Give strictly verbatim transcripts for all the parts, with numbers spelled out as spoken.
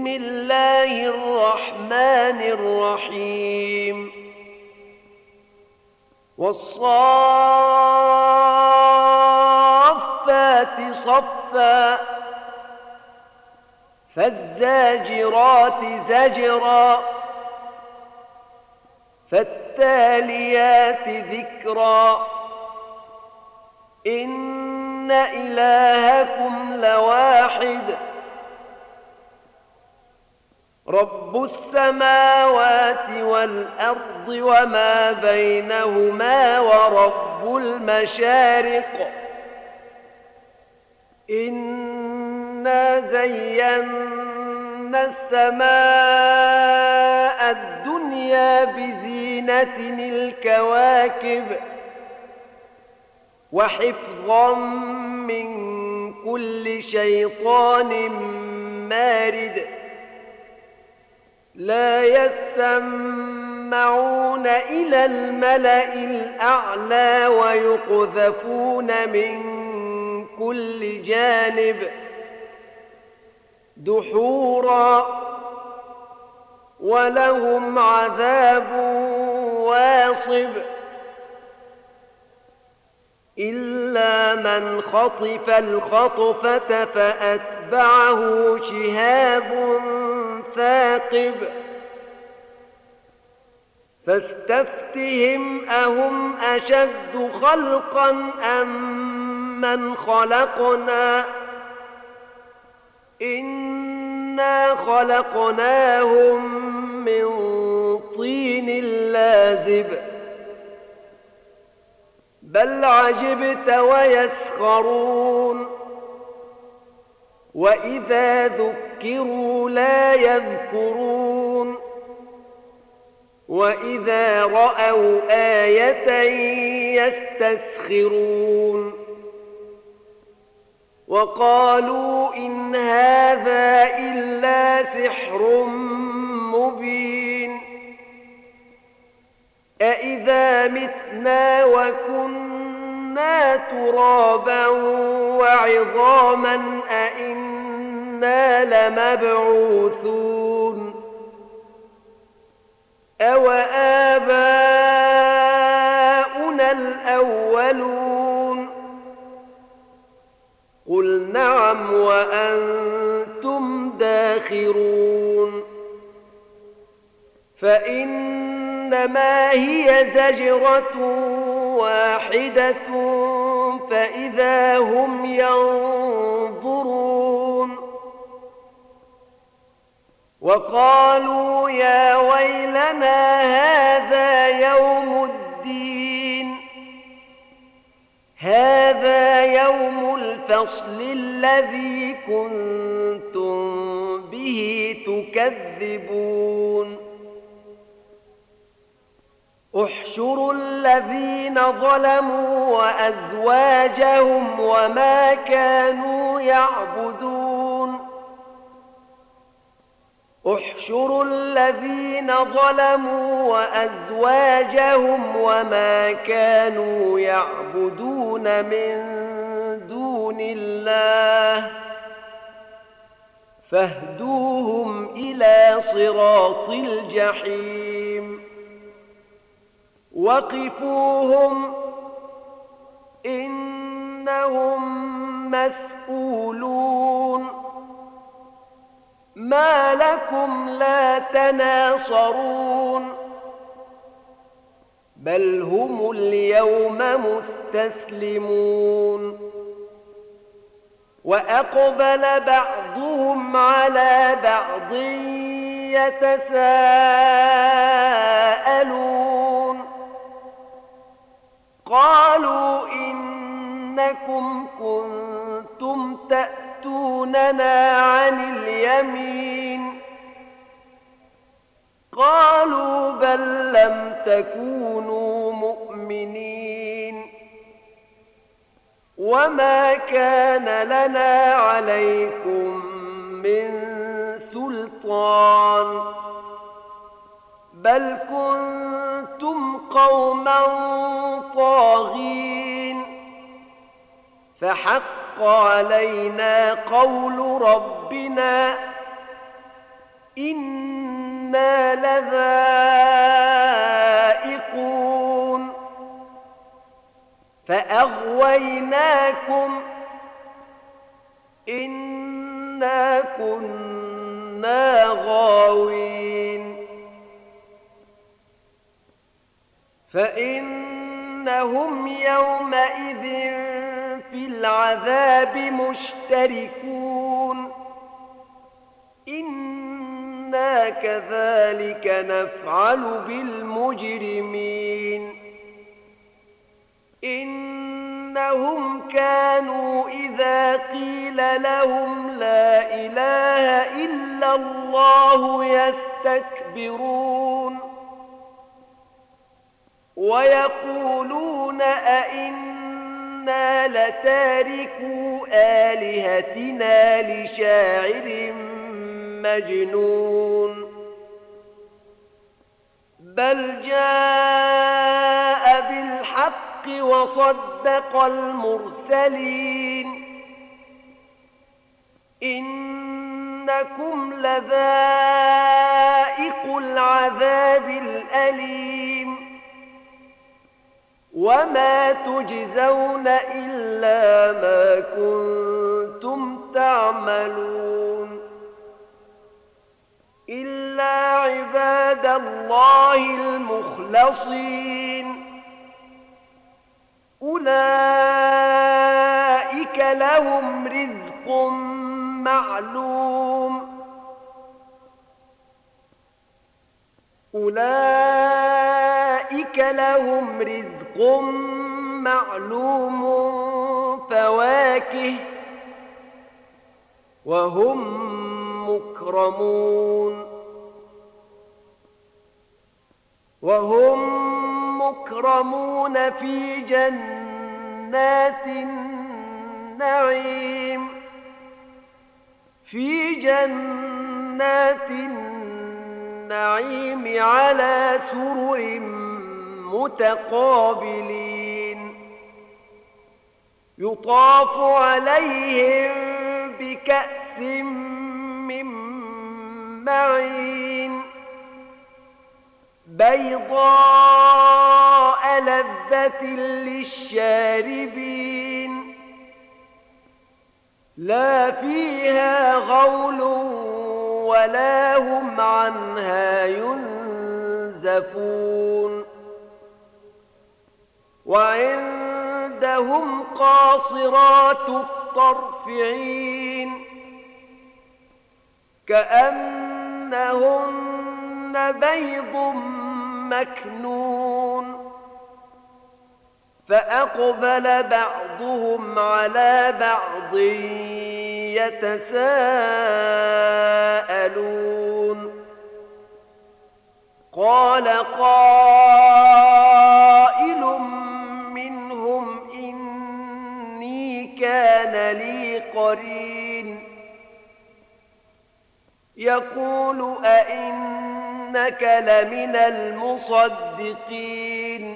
بسم الله الرحمن الرحيم والصافات صفا فالزاجرات زجرا فالتاليات ذكرا إن إلهكم لواحد رب السماوات والأرض وما بينهما ورب المشارق إنا زينا السماء الدنيا بزينة الكواكب وحفظا من كل شيطان مارد لا يسمعون إلى الملأ الأعلى ويقذفون من كل جانب دحورا ولهم عذاب واصب إلا من خطف الخطفة فأتبعه شهاب ثاقب فاستفتهم أهم أشد خلقا أم من خلقنا إنا خلقناهم من طين لازب بل عجبت ويسخرون وإذا ذكروا لا يذكرون وإذا رأوا آية يستسخرون وقالوا إن هذا إلا سحر مبين أإذا متنا وكنا ترابا وعظاما أإنا لمبعوثون أو آباؤنا الأولون قل نعم وأنتم داخرون فإنما هي زجرة واحدة فإذا هم ينظرون وقالوا يا ويلنا هذا يوم الدين هذا يوم الفصل الذي كنتم به تكذبون احشروا الذين ظلموا وأزواجهم وما كانوا يعبدون احشروا الذين ظلموا وأزواجهم وما كانوا يعبدون من دون الله فاهدوهم إلى صراط الجحيم وقفوهم إنهم مسؤولون ما لكم لا تناصرون بل هم اليوم مستسلمون وأقبل بعضهم على بعض يتساءلون قالوا إنكم كنتم تأتوننا عن اليمين قالوا بل لم تكونوا مؤمنين وما كان لنا عليكم من سلطان بل كنتم قوما طاغين فحق علينا قول ربنا إنا لذائقون فأغويناكم إنا كنا غاوين فإنهم يومئذ في العذاب مشتركون إنا كذلك نفعل بالمجرمين إنهم كانوا إذا قيل لهم لا إله إلا الله يستكبرون ويقولون أئنا لتاركو آلهتنا لشاعر مجنون بل جاء بالحق وصدق المرسلين إنكم لذائق العذاب الأليم وما تجزون إلا ما كنتم تعملون إلا عباد الله المخلصين أولئك لهم رزق معلوم أولئك لهم رزق معلوم فواكه وهم مكرمون وهم مكرمون في جنات النعيم في جنات النعيم على سرر متقابلين يطاف عليهم بكأس من معين بيضاء لذة للشاربين لا فيها غول ولا هم عنها ينزفون وعندهم قاصرات الطرف عين كأنهن بيض مكنون فأقبل بعضهم على بعض يتساءلون قال قائل منهم إني كان لي قرين يقول أئنك لمن المصدقين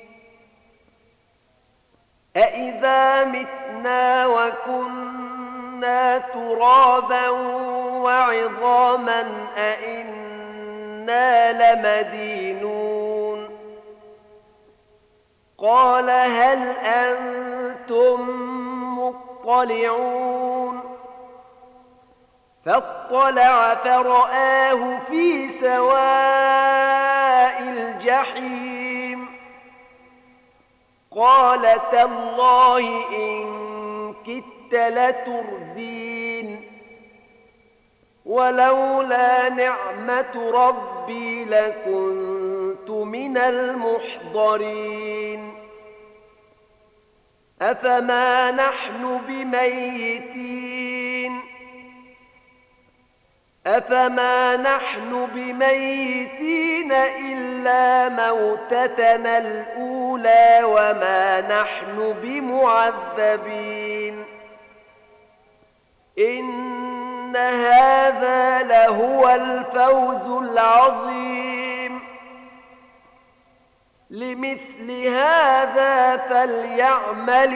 أإذا متنا وكنا ترابا وعظاما أئنا لمدينون قال هل أنتم مطلعون فاطلع فرآه في سواء الجحيم قال تالله إن كدت لتردين ولولا نعمة ربي لكنت من المحضرين أفما نحن بميتين أفما نحن بميتين إلا موتتنا الأولى وما نحن بمعذبين إن هذا لهو الفوز العظيم لمثل هذا فليعمل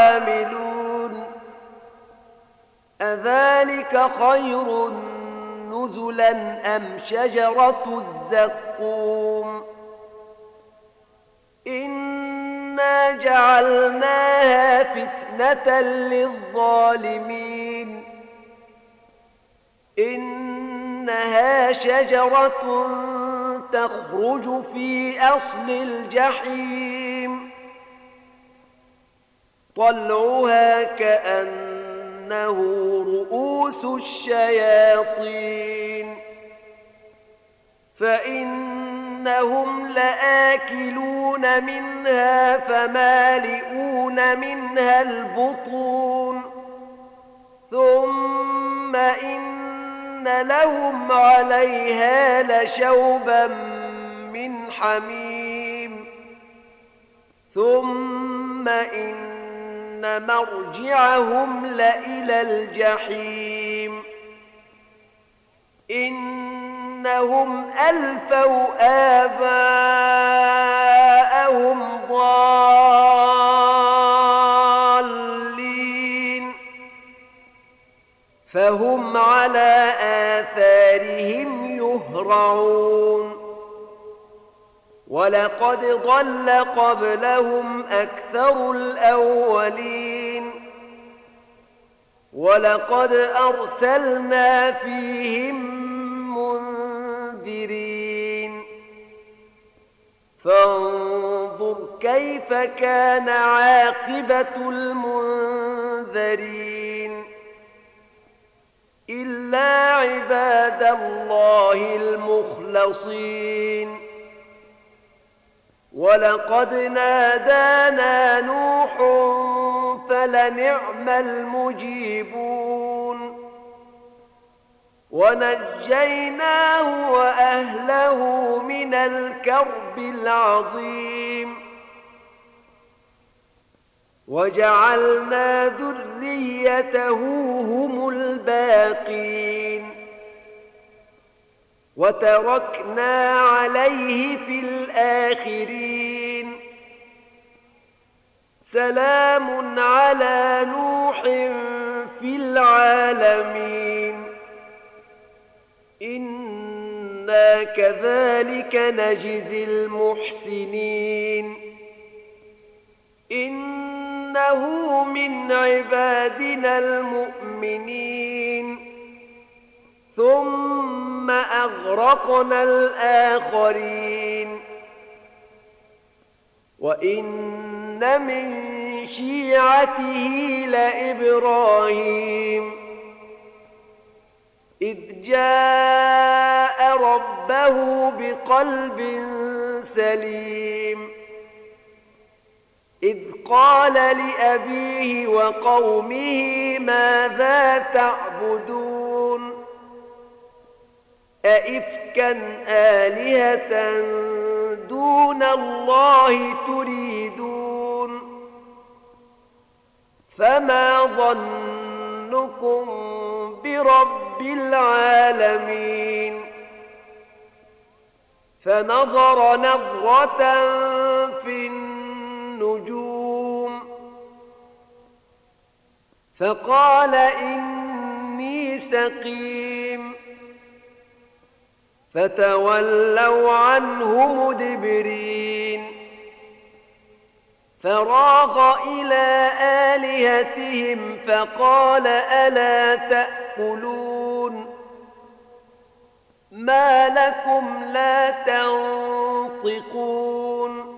العاملون أذلك خير نزلا أم شجرة الزقوم إنا جعلناها فتنة للظالمين إنها شجرة تخرج في أصل الجحيم طلعها كأنه رؤوس الشياطين فإنهم لآكلون منها فمالئون منها البطون ثم إن لهم عليها لشوبا من حميم ثم إن مرجعهم لإلى الجحيم إنهم ألفوا آباءهم ضالين فهم على آثارهم يهرعون ولقد ضل قبلهم أكثر الأولين ولقد أرسلنا فيهم منذرين فانظر كيف كان عاقبة المنذرين إلا عباد الله المخلصين ولقد نادانا نوح فلنعم المجيبون ونجيناه وأهله من الكرب العظيم وجعلنا ذريته هم الباقين وتركنا عليه في الآخرين سلام على نوح في العالمين إنا كذلك نجزي المحسنين إنه من عبادنا المؤمنين ثم أغرقنا الآخرين وإن من شيعته لإبراهيم إذ جاء ربه بقلب سليم إذ قال لأبيه وقومه ماذا تعبدون أئفكا آلهة دون الله تريدون فما ظنكم برب العالمين فنظر نظرة في النجوم فقال إني سقيم فتولوا عنه مدبرين فراغ إلى آلهتهم فقال ألا تأكلون ما لكم لا تنطقون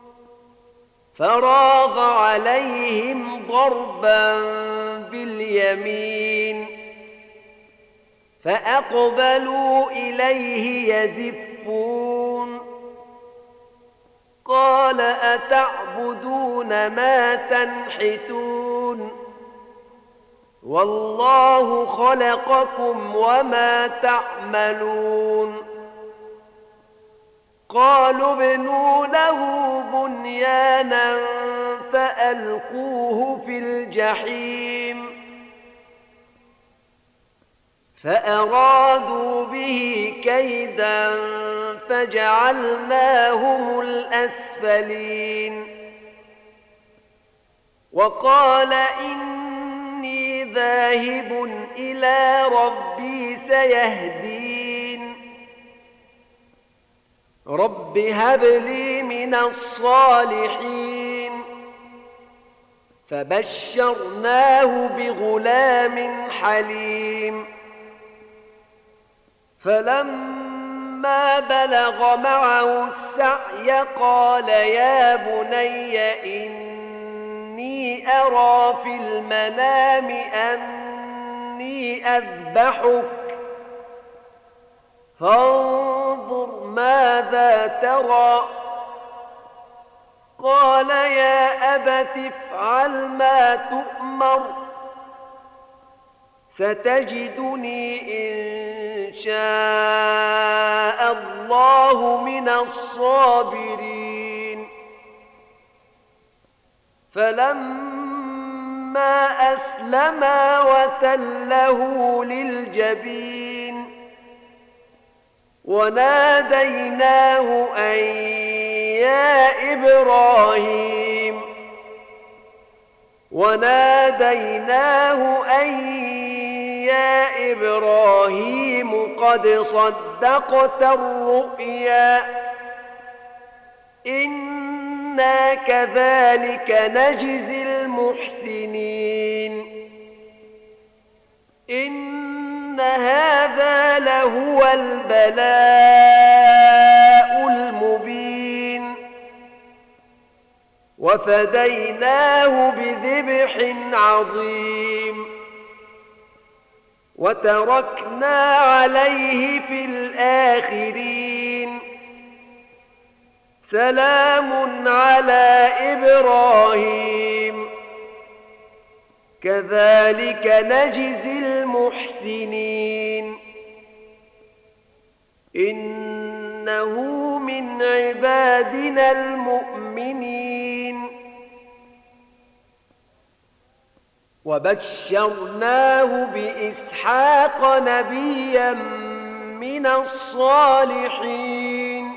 فراغ عليهم ضربا باليمين فأقبلوا إليه يزفون قال أتعبدون ما تنحتون والله خلقكم وما تعملون قالوا ابنوا له بنيانا فألقوه في الجحيم فأرادوا به كيدا فجعلناهم الأسفلين وقال إني ذاهب إلى ربي سيهدين رب هب لي من الصالحين فبشرناه بغلام حليم فلما بلغ معه السعي قال يا بني إني أرى في المنام أني أذبحك فانظر ماذا ترى قال يا أبت افعل ما تؤمر ستجدني إن شاء الله من الصابرين فلما أسلما وتله للجبين وناديناه أن يا إبراهيم وناديناه أن يا إبراهيم قد صدقت الرؤيا إنا كذلك نجزي المحسنين إن هذا لهو البلاء المبين وفديناه بذبح عظيم وتركنا عليه في الآخرين سلام على إبراهيم كذلك نجزي المحسنين إنه من عبادنا المؤمنين وبشرناه بإسحاق نبيا من الصالحين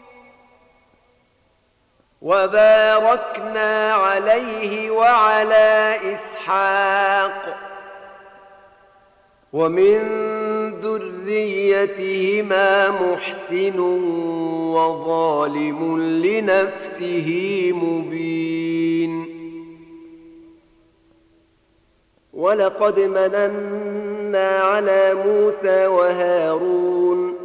وباركنا عليه وعلى إسحاق ومن ذريتهما محسن وظالم لنفسه مبين ولقد مننا على موسى وهارون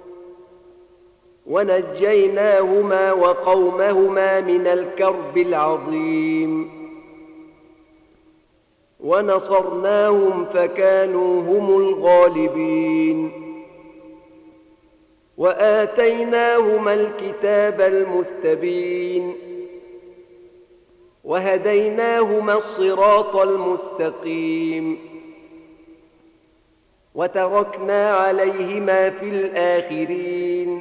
ونجيناهما وقومهما من الكرب العظيم ونصرناهم فكانوا هم الغالبين وآتيناهما الكتاب المستبين وهديناهما الصراط المستقيم وتركنا عليهما في الآخرين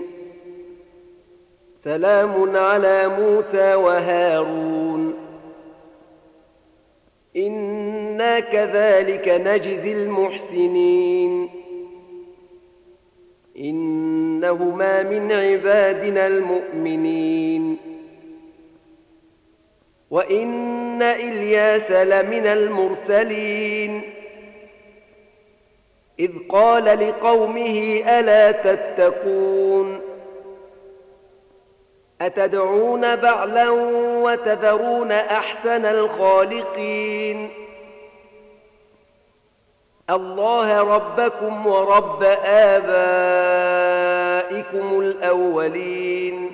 سلام على موسى وهارون إنا كذلك نجزي المحسنين إنهما من عبادنا المؤمنين وإن إلياس لمن المرسلين إذ قال لقومه ألا تتقون أتدعون بعلا وتذرون أحسن الخالقين الله ربكم ورب آبائكم الأولين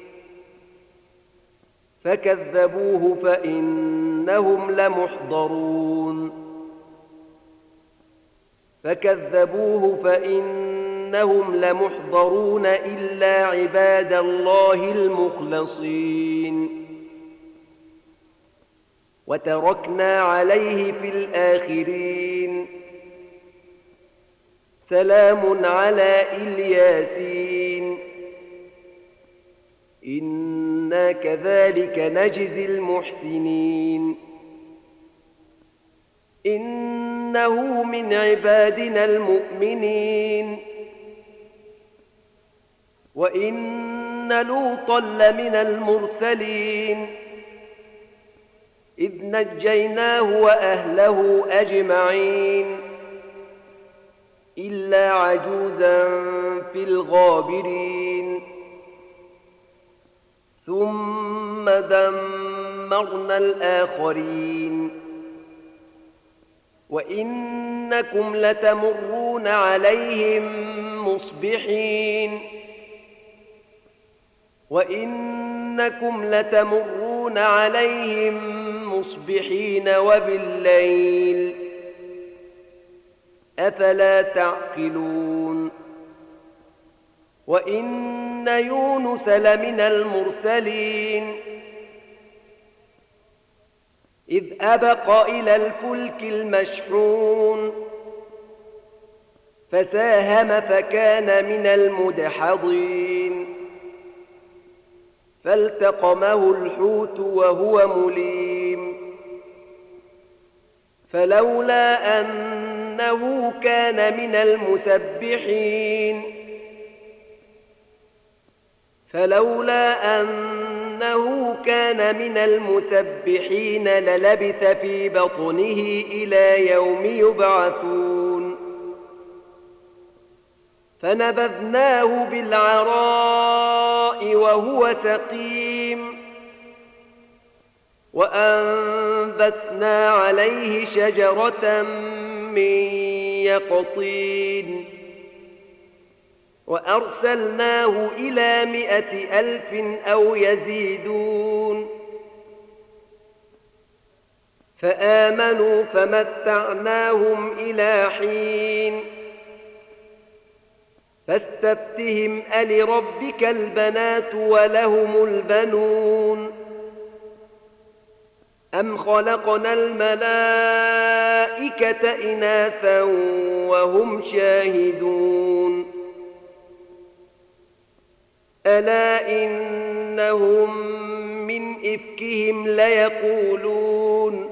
فكذبوه فإنهم لمحضرون فكذبوه فإنهم لمحضرون إلا عباد الله المخلصين وتركنا عليه في الآخرين سلام على الياسين إنا كذلك نجزي المحسنين إنه من عبادنا المؤمنين وإن لوطا لمن المرسلين إذ نجيناه وأهله أجمعين إلا عجوزا في الغابرين ثم دمرنا الآخرين وإنكم لتمرون عليهم مصبحين وإنكم لتمرون عليهم مصبحين وبالليل أفلا تعقلون وإن يونس لمن المرسلين إذ أبق إلى الفلك المشحون فساهم فكان من المدحضين فالتقمه الحوت وهو مليم فلولا أنه كان من المسبحين فلولا أنه كان من المسبحين للبث في بطنه إلى يوم يبعثون فنبذناه بالعراء وهو سقيم وأنبتنا عليه شجرة من يقطين وأرسلناه إلى مائة ألف أو يزيدون فآمنوا فمتعناهم إلى حين فاستفتهم ألربك البنات ولهم البنون أم خلقنا الملائكة إناثا وهم شاهدون ألا إنهم من إفكهم ليقولون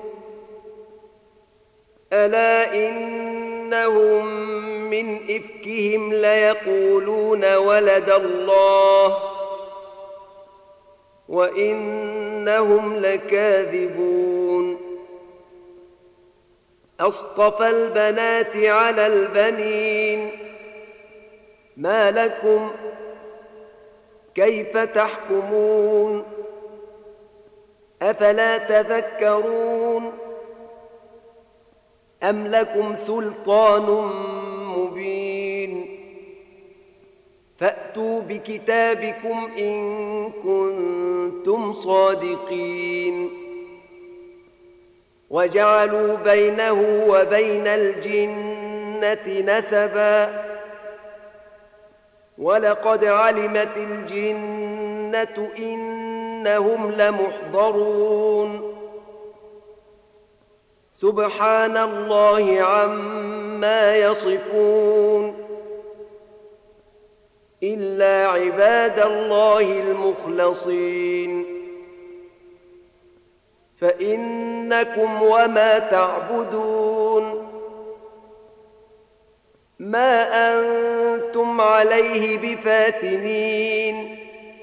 ألا إنهم من إفكهم ليقولون ولد الله وإنهم لكاذبون أصطفى البنات على البنين ما لكم كيف تحكمون أفلا تذكرون أم لكم سلطان مبين فأتوا بكتابكم إن كنتم صادقين وجعلوا بينه وبين الجنة نسبا ولقد علمت الجنة إنهم لمحضرون سبحان الله عما يصفون إلا عباد الله المخلصين فإنكم وما تعبدون ما أنتم عليه بفاتنين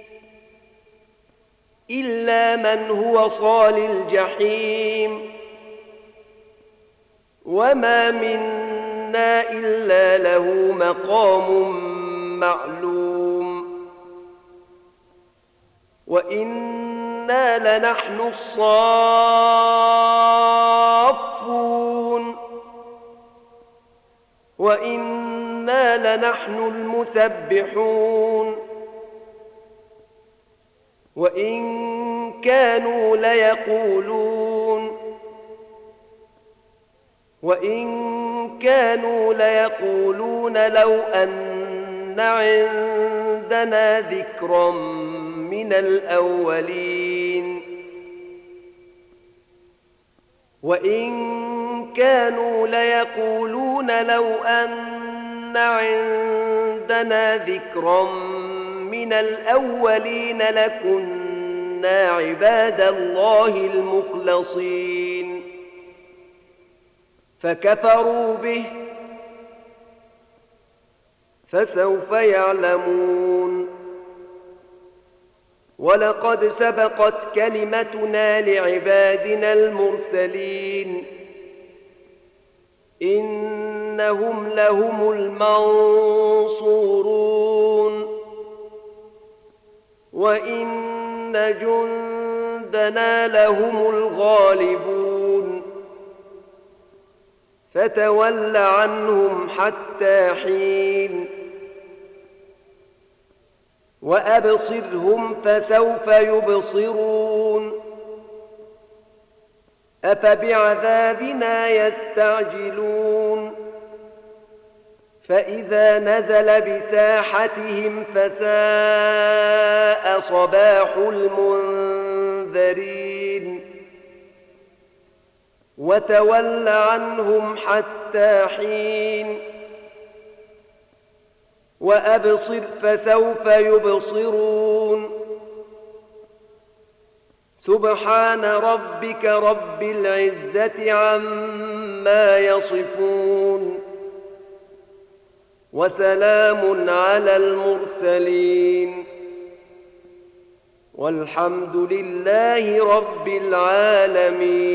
إلا من هو صال الجحيم وما منا إلا له مقام معلوم وإنا لنحن الصافون وإنا لنحن المسبحون وإن كانوا ليقولون وإن كانوا ليقولون لو أن عندنا ذكرا من الأولين وإن كانوا ليقولون لو أن عندنا ذكرا من الأولين لكنا عباد الله المخلصين فكفروا به فسوف يعلمون ولقد سبقت كلمتنا لعبادنا المرسلين إنهم لهم المنصورون وإن جندنا لهم الغالبون فتول عنهم حتى حين وأبصرهم فسوف يبصرون أفبعذابنا يستعجلون فإذا نزل بساحتهم فساء صباح المنذرين وتول عنهم حتى حين وأبصر فسوف يبصرون سبحان ربك رب العزة عما يصفون وسلام على المرسلين والحمد لله رب العالمين.